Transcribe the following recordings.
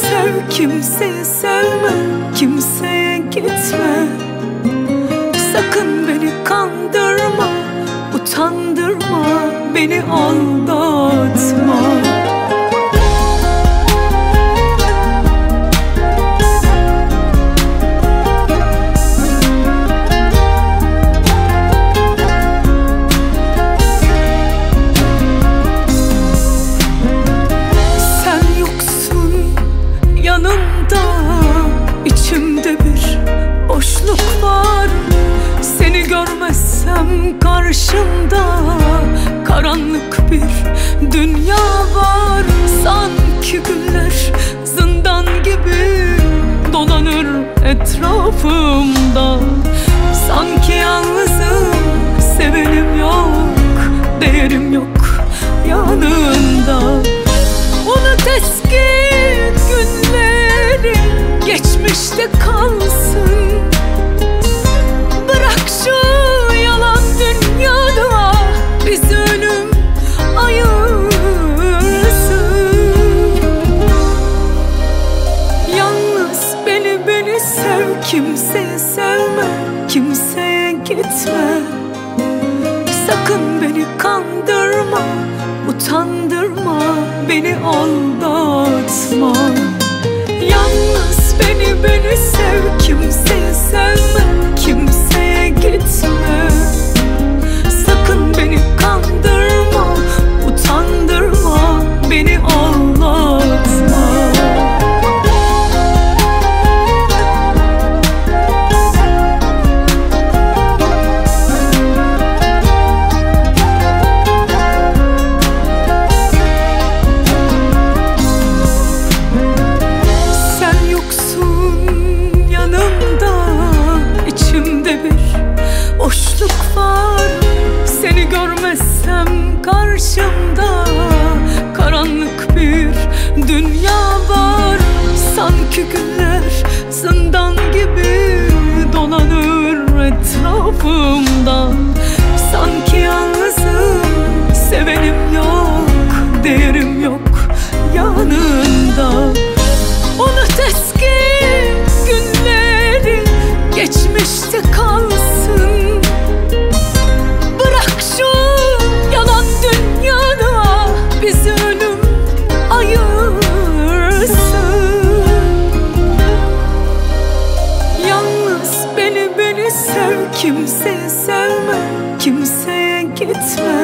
sev, kimseyi sevme, kimseye gitme. Sakın beni kandırma, utandırma, beni aldatma. İçimde bir boşluk var. Seni görmezsem karşımda karanlık bir dünya var. Sanki günler zindan gibi dolanır etrafımda. Sanki yalnızım, sevenim yok, değerim yok yanında. Unut eski günleri, geçmişte kalsın. Bırak şu yalan dünyada bizi ölüm ayırsın. Yalnız beni sev, kimseyi sevme, kimseye gitme. Sakın beni kandırma, utandırma, beni aldatma. Yalnız beni sev, kimseyi sevme, kimseye gitme. Sakın beni kandırma, utandırma, beni aldatma. Boşluk var, seni görmezsem karşımda karanlık bir dünya var. Sanki günler zindan gibi dolanır etrafımda. Sanki yalnızım, sevenim yok, değerim yok yanında. Unut eski günleri, geçmişte kalsın. Sev, kimseyi sevme, kimseye gitme.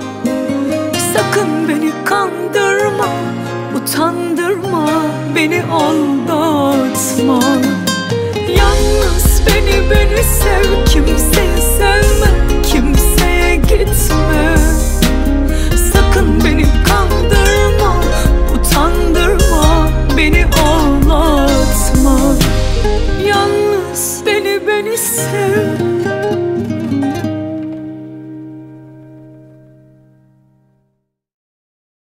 Sakın beni kandırma, utandırma, beni aldatma. Yalnız beni sev, kimseyi sevme, kimseye gitme. Sakın beni kandırma, utandırma, beni aldatma. Yalnız beni sev.